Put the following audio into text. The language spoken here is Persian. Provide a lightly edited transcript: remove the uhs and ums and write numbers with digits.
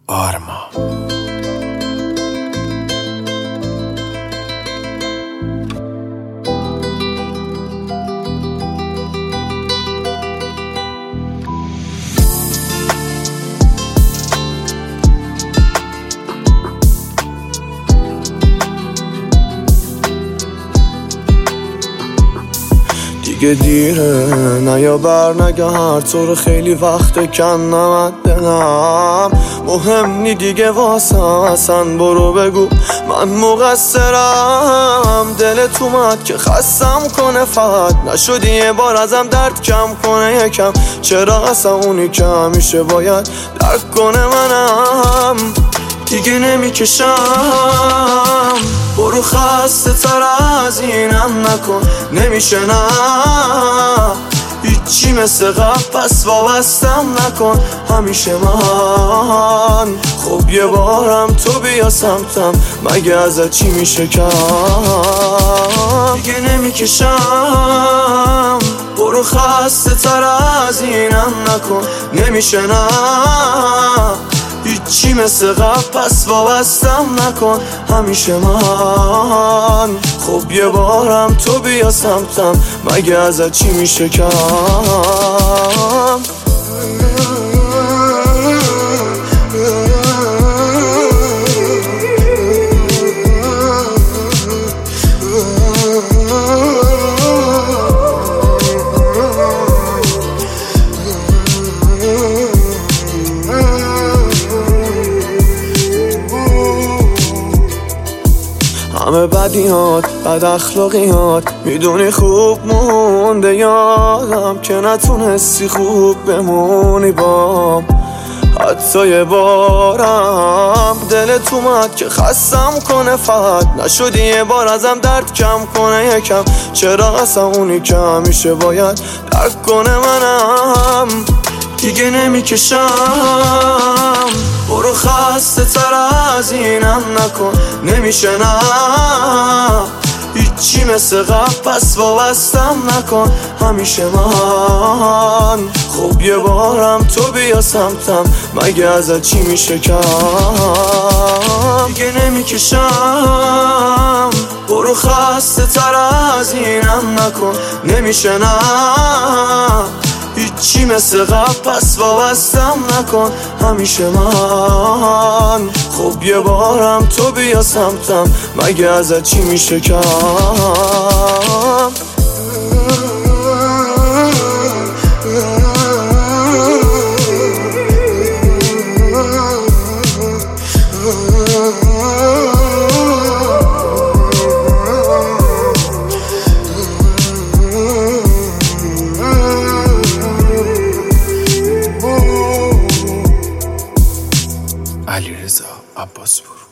آرما. دیگه دیره نیا برنگرد، تو رو خیلی وقت کندمت دلم، مهم نی دیگه واسم اصلا، برو بگو من مقصرم. دلت اومد که خستم کنه، فقط نشدی یه بار ازم درد کم کنه یکم. چرا اصلا اونی که همیشه باید درک کنه منم دیگه نمیکشم. برو خسته تر از اینم نکن، نمیشه نه هیچی مثل قبل، پس وابستم نکن همیشه من. خب یه بارم تو بیا سمتم، مگه ازت چی میشه کم؟ دیگه نمیکشم. برو خسته تر از اینم نکن، نمیشه نه هیچی مثل قبل، پس وابستم نکن همیشه من. خب یه بارم تو بیا سمتم، مگه ازت چی میشه کم؟ همه بدیات، بد اخلاقیات، میدونی خوب مونده یادم که نتونستی خوب بمونی بام. حتی یه بارم دلت اومد که خستم کنه، فقط نشدی یه بار ازم درد کم کنه یکم. چرا اصلا اونی که همیشه باید درک کنه منم دیگه نمیکشم. برو خسته تر از اینم نکن، نمیشه نه هیچی مثل قبل، پس وابستم نکن همیشه من. خب یه بارم تو بیا سمتم، مگه ازت چی میشه کم؟ دیگه نمیکشم. برو خسته تر از اینم نکن، نمیشه نه هیچی مثل قبل، پس وابستم نکن همیشه من. خب یه بارم تو بیا سمتم، مگه ازت چی میشه کم؟ علیرضا عباسپور.